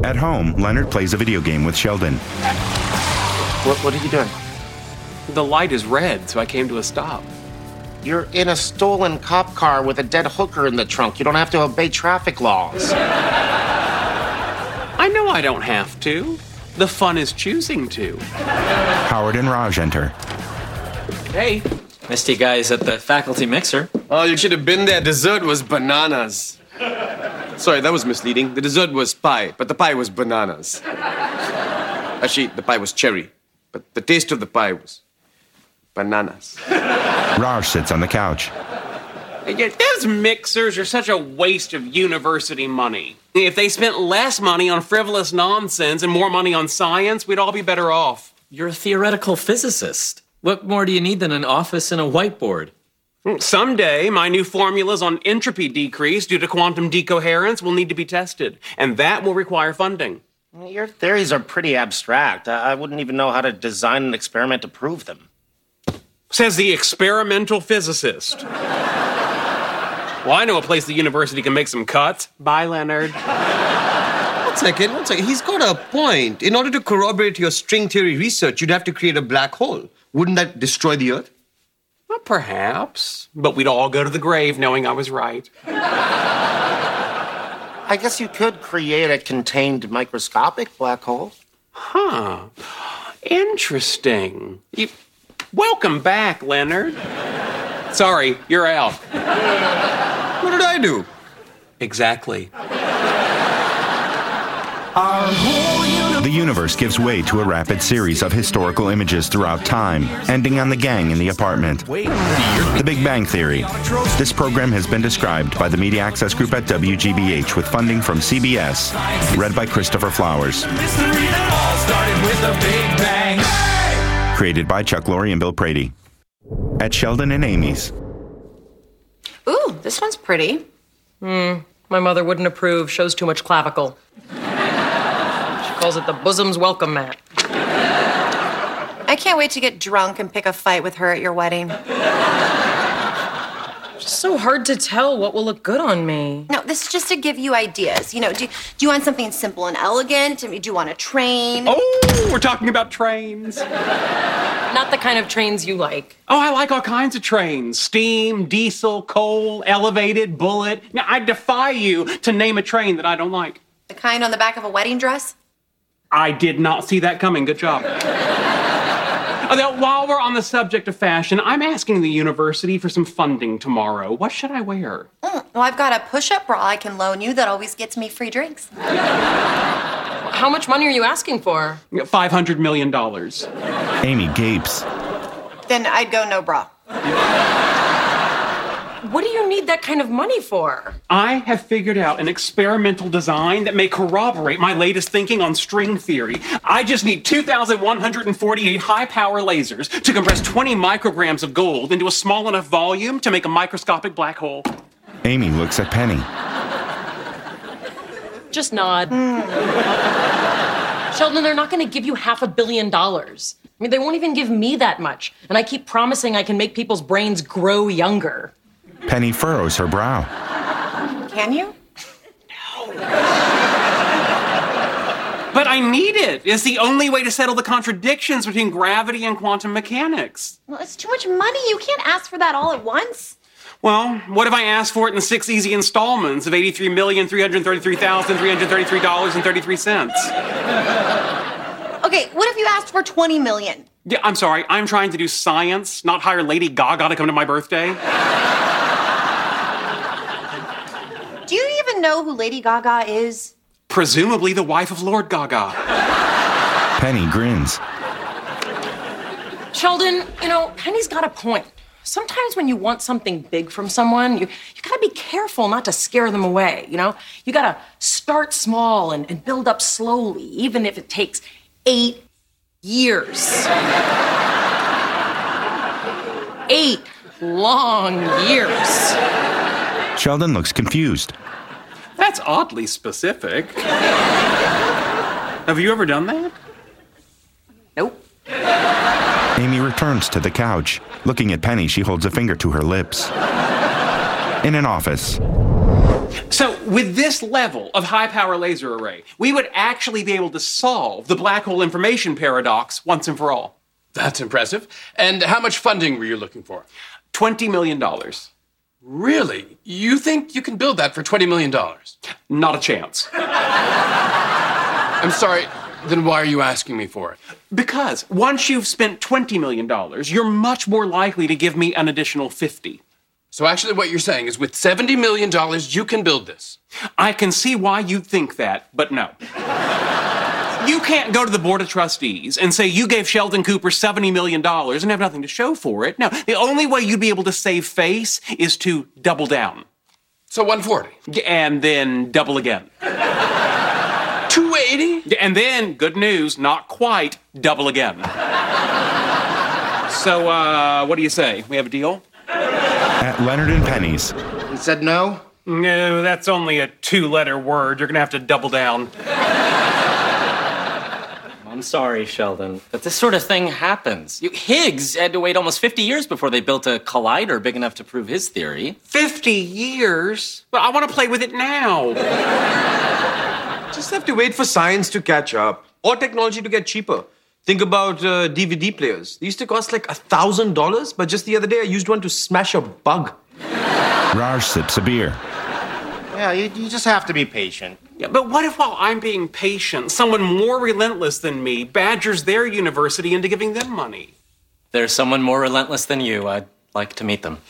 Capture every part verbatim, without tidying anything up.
At home, Leonard plays a video game with Sheldon. What, what are you doing? The light is red, so I came to a stop. You're in a stolen cop car with a dead hooker in the trunk. You don't have to obey traffic laws. I know I don't have to. The fun is choosing to. Howard and Raj enter. Hey. Missed you guys at the faculty mixer. Oh, you should have been there. Dessert was bananas. Sorry, that was misleading. The dessert was pie, but the pie was bananas. Actually, the pie was cherry, but the taste of the pie was bananas. Raj sits on the couch. Those mixers are such a waste of university money. If they spent less money on frivolous nonsense and more money on science, we'd all be better off. You're a theoretical physicist. What more do you need than an office and a whiteboard? Someday, my new formulas on entropy decrease due to quantum decoherence will need to be tested, and that will require funding. Your theories are pretty abstract. I wouldn't even know how to design an experiment to prove them. Says the experimental physicist. Well, I know a place the university can make some cuts. Bye, Leonard. One second, one second. He's got a point. In order to corroborate your string theory research, you'd have to create a black hole. Wouldn't that destroy the Earth? Well, perhaps. But we'd all go to the grave knowing I was right. I guess you could create a contained microscopic black hole. Huh. Interesting. You... Welcome back, Leonard. Sorry, you're out. What did I do? Exactly. The universe gives way to a rapid series of historical images throughout time, ending on the gang in the apartment. The Big Bang Theory. This program has been described by the Media Access Group at W G B H with funding from C B S. Read by Christopher Flowers. Created by Chuck Lorre and Bill Prady. At Sheldon and Amy's. Ooh, this one's pretty. Hmm, my mother wouldn't approve. Shows too much clavicle. She calls it the bosom's welcome mat. I can't wait to get drunk and pick a fight with her at your wedding. It's so hard to tell what will look good on me. No, this is just to give you ideas. You know, do, do you want something simple and elegant? I mean, do you want a train? Oh, we're talking about trains. Not the kind of trains you like. Oh, I like all kinds of trains. Steam, diesel, coal, elevated, bullet. Now, I defy you to name a train that I don't like. The kind on the back of a wedding dress? I did not see that coming. Good job. Now, while we're on the subject of fashion, I'm asking the university for some funding tomorrow. What should I wear? Mm, well, I've got a push-up bra I can loan you that always gets me free drinks. How much money are you asking for? five hundred million dollars. Amy gapes. Then I'd go no bra. What do you need that kind of money for? I have figured out an experimental design that may corroborate my latest thinking on string theory. I just need two thousand one hundred forty-eight high-power lasers to compress twenty micrograms of gold into a small enough volume to make a microscopic black hole. Amy looks at Penny. Just nod. Mm. Sheldon, they're not going to give you half a billion dollars. I mean, they won't even give me that much. And I keep promising I can make people's brains grow younger. Penny furrows her brow. Can you? No. But I need it. It's the only way to settle the contradictions between gravity and quantum mechanics. Well, it's too much money. You can't ask for that all at once. Well, what if I ask for it in six easy installments of eighty-three million, three hundred thirty-three thousand, three hundred thirty-three dollars and thirty-three cents? Okay, what if you asked for twenty million? Yeah, I'm sorry. I'm trying to do science, not hire Lady Gaga to come to my birthday. Do you even know who Lady Gaga is? Presumably the wife of Lord Gaga. Penny grins. Sheldon, you know, Penny's got a point. Sometimes when you want something big from someone, you, you gotta be careful not to scare them away, you know? You gotta start small and, and build up slowly, even if it takes eight years. Eight long years. Sheldon looks confused. That's oddly specific. Have you ever done that? Nope. Amy returns to the couch. Looking at Penny, she holds a finger to her lips. In an office. So with this level of high-power laser array, we would actually be able to solve the black hole information paradox once and for all. That's impressive. And how much funding were you looking for? twenty million dollars. Really? You think you can build that for twenty million dollars? Not a chance. I'm sorry, then why are you asking me for it? Because once you've spent twenty million dollars, you're much more likely to give me an additional fifty. So actually what you're saying is with seventy million dollars, you can build this. I can see why you think that, but no. You can't go to the Board of Trustees and say you gave Sheldon Cooper seventy million dollars and have nothing to show for it. No, the only way you'd be able to save face is to double down. So one forty. And then double again. two eighty? And then, good news, not quite, double again. So, uh, what do you say? We have a deal? At Leonard and Penny's. He said no? No, that's only a two-letter word. You're gonna have to double down. I'm sorry, Sheldon, but this sort of thing happens. You, Higgs had to wait almost fifty years before they built a collider big enough to prove his theory. fifty years? Well, I want to play with it now. Just have to wait for science to catch up or technology to get cheaper. Think about uh, D V D players. They used to cost like a thousand dollars, but just the other day I used one to smash a bug. Raj sips a beer. Yeah, you, you just have to be patient. Yeah, but what if while I'm being patient, someone more relentless than me badgers their university into giving them money? There's someone more relentless than you. I'd like to meet them.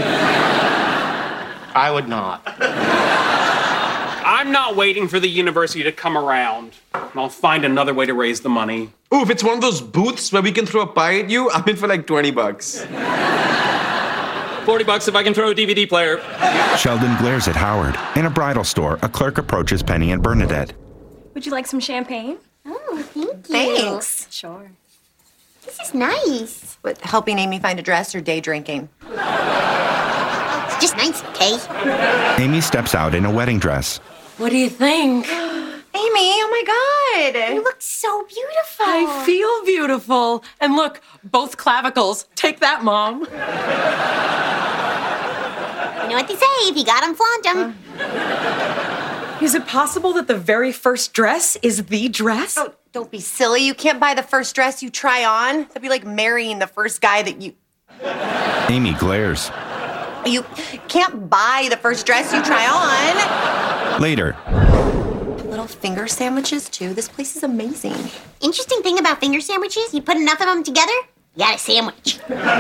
I would not. I'm not waiting for the university to come around. I'll find another way to raise the money. Ooh, if it's one of those booths where we can throw a pie at you, I'm in for like twenty bucks. forty bucks if I can throw a D V D player. Sheldon glares at Howard. In a bridal store, a clerk approaches Penny and Bernadette. Would you like some champagne? Oh, thank you. Thanks. Sure. This is nice. What, helping Amy find a dress or day drinking? It's just nice, okay? Amy steps out in a wedding dress. What do you think? Amy, oh my God. You look so beautiful. I feel beautiful. And look, both clavicles. Take that, Mom. You know what they say, if you got 'em, flaunt 'em. Is it possible that the very first dress is the dress? Oh, don't be silly. You can't buy the first dress you try on. That'd be like marrying the first guy that you... Amy glares. You can't buy the first dress you try on. Later. Little finger sandwiches, too. This place is amazing. Interesting thing about finger sandwiches, you put enough of them together, you got a sandwich.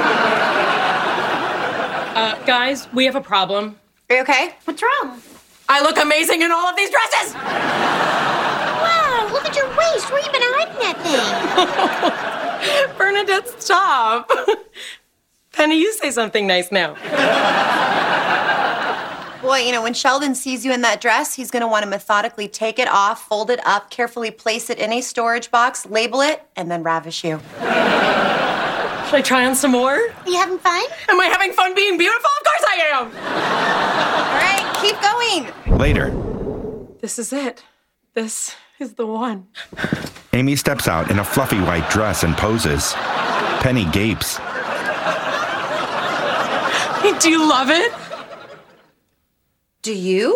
Uh, guys, we have a problem. Are you okay? What's wrong? I look amazing in all of these dresses! Wow, look at your waist. Where you been hiding that thing? Bernadette, stop. Penny, you say something nice now. Boy, you know, when Sheldon sees you in that dress, he's going to want to methodically take it off, fold it up, carefully place it in a storage box, label it, and then ravish you. Should I try on some more? Are you having fun? Am I having fun being beautiful? Of course I am! All right, keep going. Later. This is it. This is the one. Amy steps out in a fluffy white dress and poses. Penny gapes. Do you love it? Do you?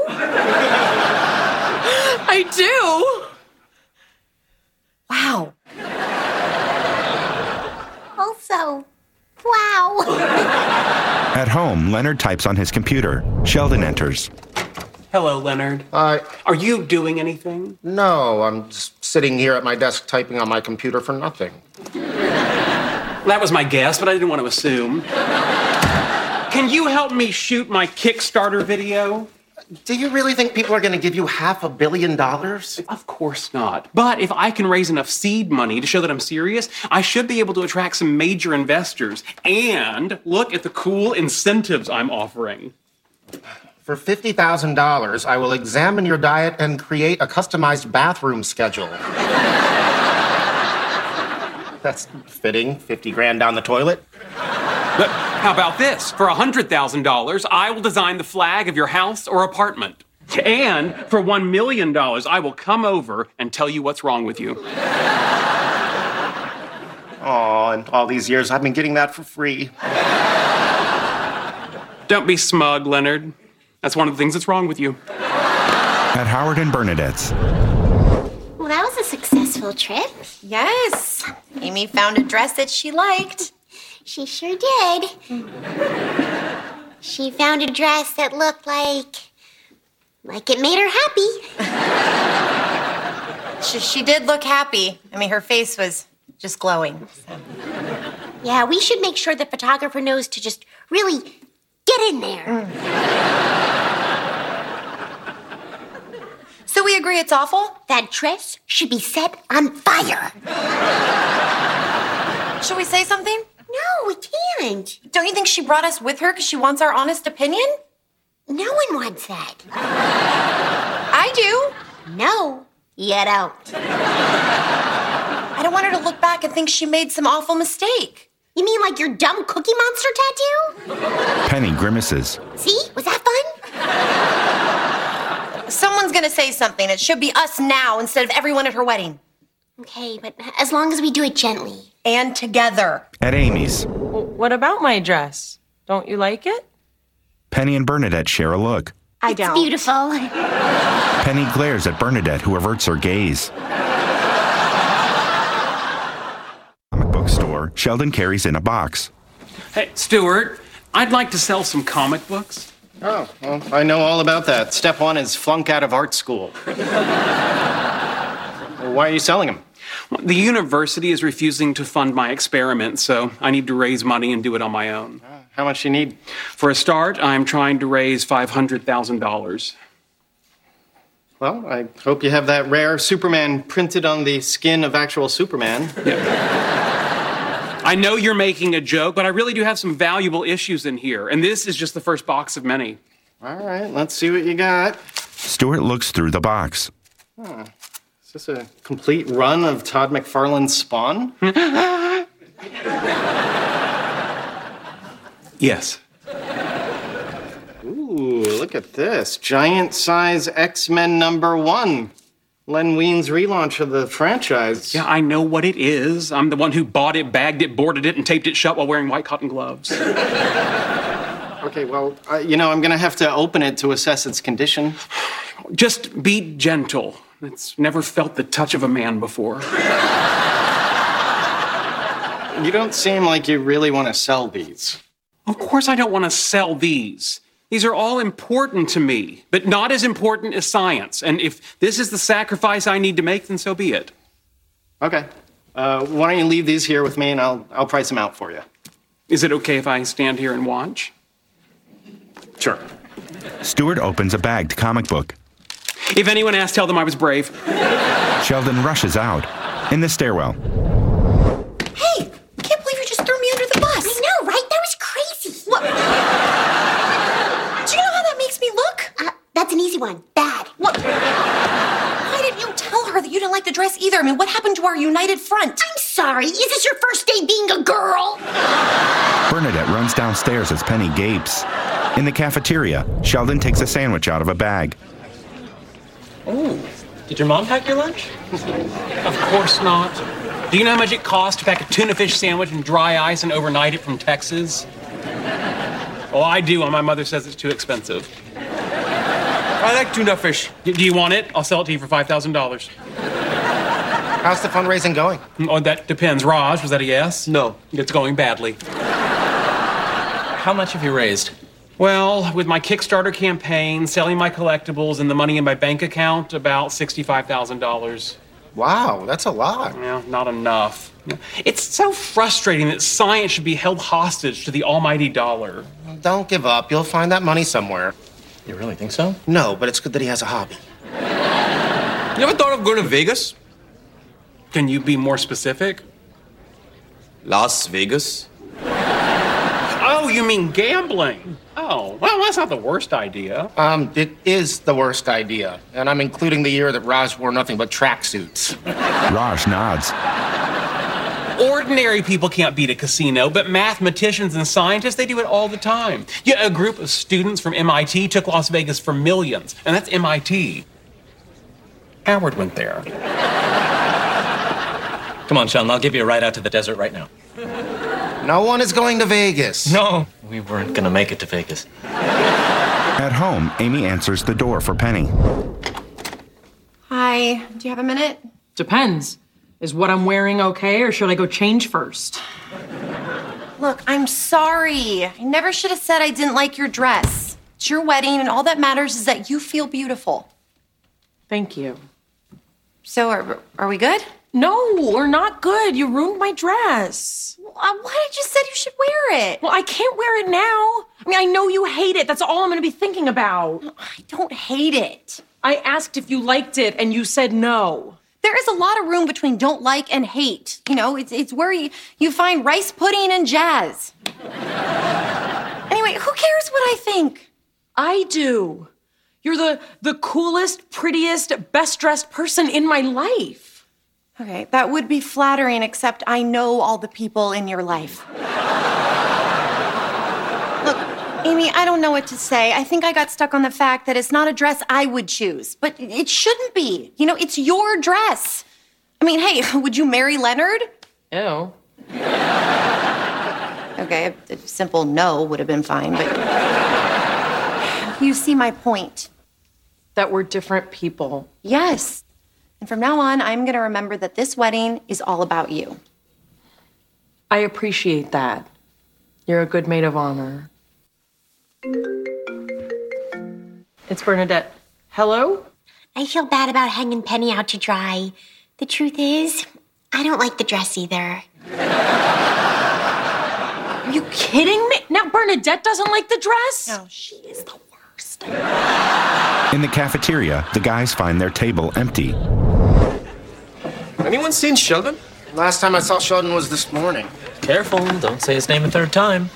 I do. Wow. Also, wow. At home, Leonard types on his computer. Sheldon enters. Hello, Leonard. Uh, Are you doing anything? no, I'm just sitting here at my desk typing on my computer for nothing. That was my guess, but I didn't want to assume. Can you help me shoot my Kickstarter video? Do you really think people are going to give you half a billion dollars? Of course not. But if I can raise enough seed money to show that I'm serious, I should be able to attract some major investors. And look at the cool incentives I'm offering. For fifty thousand dollars, I will examine your diet and create a customized bathroom schedule. That's fitting. fifty grand down the toilet. But how about this? For one hundred thousand dollars, I will design the flag of your house or apartment. And for one million dollars, I will come over and tell you what's wrong with you. Oh, and all these years I've been getting that for free. Don't be smug, Leonard. That's one of the things that's wrong with you. At Howard and Bernadette's. Well, that was a successful trip. Yes. Amy found a dress that she liked. She sure did. She found a dress that looked like... like it made her happy. She, she did look happy. I mean, her face was just glowing. So. Yeah, we should make sure the photographer knows to just really get in there. Mm. So we agree it's awful? That dress should be set on fire. Should we say something? No, we can't. Don't you think she brought us with her because she wants our honest opinion? No one wants that. I do. No, you don't. I don't want her to look back and think she made some awful mistake. You mean like your dumb Cookie Monster tattoo? Penny grimaces. See? Was that fun? Someone's gonna say something. It should be us now instead of everyone at her wedding. Okay, but as long as we do it gently. And together. At Amy's. Well, what about my dress? Don't you like it? Penny and Bernadette share a look. I it's don't. beautiful. Penny glares at Bernadette, who averts her gaze. Comic book store, Sheldon carries in a box. Hey, Stuart, I'd like to sell some comic books. Oh, well, I know all about that. Step one is flunk out of art school. Well, why are you selling them? The university is refusing to fund my experiment, so I need to raise money and do it on my own. Uh, how much do you need? For a start, I'm trying to raise five hundred thousand dollars. Well, I hope you have that rare Superman printed on the skin of actual Superman. Yeah. I know you're making a joke, but I really do have some valuable issues in here, and this is just the first box of many. All right, let's see what you got. Stuart looks through the box. Huh. Is this a complete run of Todd McFarlane's Spawn? Yes. Ooh, look at this. Giant size X-Men number one. Len Wein's relaunch of the franchise. Yeah, I know what it is. I'm the one who bought it, bagged it, boarded it, and taped it shut while wearing white cotton gloves. Okay, well, uh, you know, I'm going to have to open it to assess its condition. Just be gentle. It's never felt the touch of a man before. You don't seem like you really want to sell these. Of course I don't want to sell these. These are all important to me, but not as important as science. And if this is the sacrifice I need to make, then so be it. Okay. Uh, why don't you leave these here with me, and I'll, I'll price them out for you. Is it okay if I stand here and watch? Sure. Stuart opens a bagged comic book. If anyone asks, tell them I was brave. Sheldon rushes out. In the stairwell. Hey, can't believe you just threw me under the bus. I know, right? That was crazy. What? Do you know how that makes me look? Uh, that's an easy one. Bad. What? Why didn't you tell her that you didn't like the dress either? I mean, what happened to our united front? I'm sorry. Is this your first day being a girl? Bernadette runs downstairs as Penny gapes. In the cafeteria, Sheldon takes a sandwich out of a bag. Oh, did your mom pack your lunch? Of course not. Do you know how much it costs to pack a tuna fish sandwich in dry ice and overnight it from Texas? Well, I do, and my mother says it's too expensive. I like tuna fish. Do you want it? I'll sell it to you for five thousand dollars. How's the fundraising going? Oh, that depends. Raj, was that a yes? No. It's going badly. How much have you raised? Well, with my Kickstarter campaign, selling my collectibles, and the money in my bank account, about sixty-five thousand dollars. Wow, that's a lot. Yeah, not enough. It's so frustrating that science should be held hostage to the almighty dollar. Don't give up. You'll find that money somewhere. You really think so? No, but it's good that he has a hobby. You ever thought of going to Vegas? Can you be more specific? Las Vegas? Oh, you mean gambling? Oh, well, that's not the worst idea. Um, it is the worst idea. And I'm including the year that Raj wore nothing but tracksuits. Raj nods. Ordinary people can't beat a casino, but mathematicians and scientists, they do it all the time. Yeah, a group of students from M I T took Las Vegas for millions, and that's M I T. Howard went there. Come on, Sheldon, I'll give you a ride out to the desert right now. No one is going to Vegas. No, we weren't gonna make it to Vegas. At home, Amy answers the door for Penny. Hi, do you have a minute? Depends. Is what I'm wearing okay, or should I go change first? Look, I'm sorry. I never should have said I didn't like your dress. It's your wedding, and all that matters is that you feel beautiful. Thank you. So, are, are we good? No, we're not good. You ruined my dress. Well, uh, why did you said you should wear it? Well, I can't wear it now. I mean, I know you hate it. That's all I'm going to be thinking about. I don't hate it. I asked if you liked it, and you said no. There is a lot of room between don't like and hate. You know, it's, it's where you, you find rice pudding and jazz. Anyway, who cares what I think? I do. You're the, the coolest, prettiest, best-dressed person in my life. Okay, that would be flattering, except I know all the people in your life. Look, Amy, I don't know what to say. I think I got stuck on the fact that it's not a dress I would choose, but it shouldn't be. You know, it's your dress. I mean, hey, would you marry Leonard? Ew. Okay, a, a simple no would have been fine, but you see my point. That we're different people. Yes. And from now on, I'm going to remember that this wedding is all about you. I appreciate that. You're a good maid of honor. It's Bernadette. Hello? I feel bad about hanging Penny out to dry. The truth is, I don't like the dress either. Are you kidding me? Now Bernadette doesn't like the dress? No, she is the worst. In the cafeteria, the guys find their table empty. Anyone seen Sheldon? Last time I saw Sheldon was this morning. Careful, don't say his name a third time.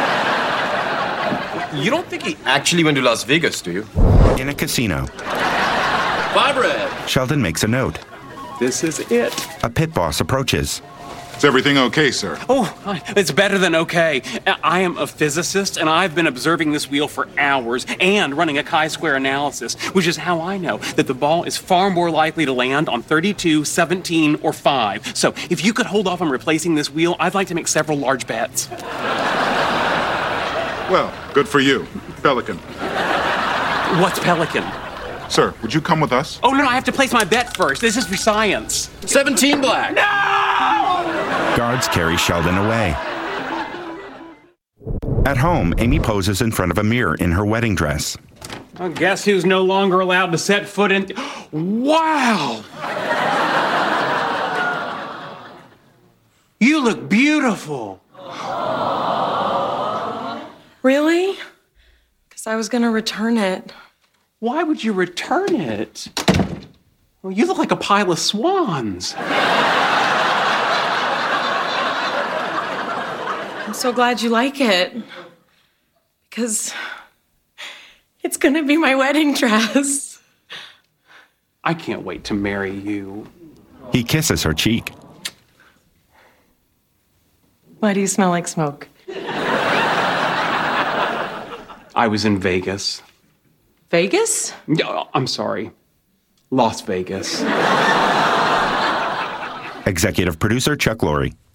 You don't think he actually went to Las Vegas, do you? In a casino, Barbara! Sheldon makes a note. This is it. A pit boss approaches. Is everything okay, sir? Oh, it's better than okay. I am a physicist, and I've been observing this wheel for hours and running a chi-square analysis, which is how I know that the ball is far more likely to land on thirty-two, seventeen, or five. So if you could hold off on replacing this wheel, I'd like to make several large bets. Well, good for you. Pelican. What's Pelican? Sir, would you come with us? Oh, no, no, I have to place my bet first. This is for science. seventeen black. Guards carry Sheldon away. At home, Amy poses in front of a mirror in her wedding dress. Well, guess who's no longer allowed to set foot in... Wow! You look beautiful. Really? Because I was going to return it. Why would you return it? Well, you look like a pile of swans. I'm so glad you like it. Because it's going to be my wedding dress. I can't wait to marry you. He kisses her cheek. Why do you smell like smoke? I was in Vegas. Vegas? No, I'm sorry. Las Vegas. Executive producer Chuck Lorre.